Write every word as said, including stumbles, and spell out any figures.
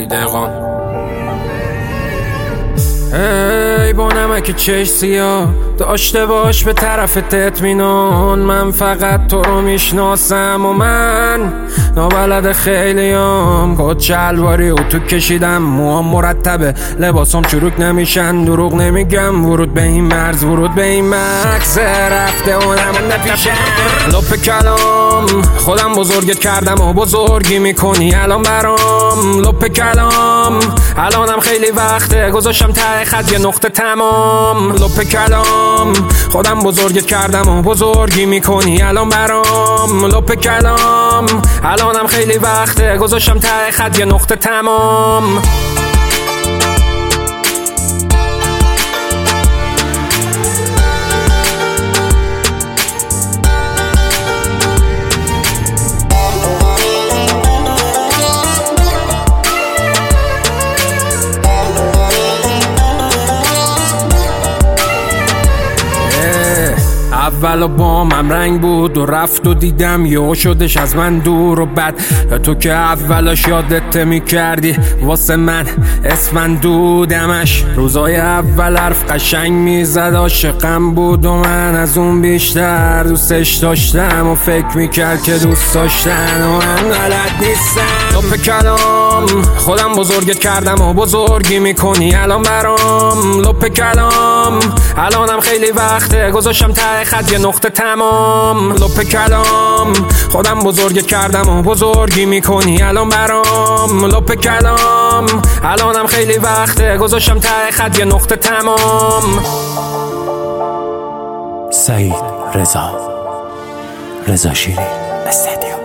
دقیقان. ای با نمک چش سیاه داشته باش به طرفت اطمینان، من فقط تو رو میشناسم و من نابلد خیلیام. کت شلواری و تو کشیدم، موام مرتبه، لباسام چروک نمیشن، دروغ نمیگم. ورود به این مرز، ورود به این مکس رفته اونم نپیشم. لپ کلام خودم بزرگت کردم و بزرگی میکنی الان برام. لپ کلام الانم خیلی وقته گذاشتم ته خط یه نقطه تمام. لپ کلام خودم بزرگت کردم و بزرگی میکنی الان برام. لپ کلام الانم خیلی وقته گذاشتم ته خط یه نقطه تمام. اولا با من رنگ بود و رفت و دیدم یهو شدش از من دور و بد. تو که اولاش یادت میکردی واسه من اسفندودمش. روزای اول حرف قشنگ میزد، عاشقم بود و من از اون بیشتر دوستش داشتم و فکر میکرد که دوست داشتن و من غلط نیستم. لپ کلام خودم بزرگت کردم و بزرگی میکنی الان برام. لپ کلام الانم خیلی وقته گذاشتم ته خط یه نقطه تمام. لپ کلام خودم بزرگت کردم و بزرگی میکنی الان برام. لپ کلام الانم خیلی وقته گذاشتم ته خط یه نقطه تمام. سعید رضا رضا شیرین استدیو.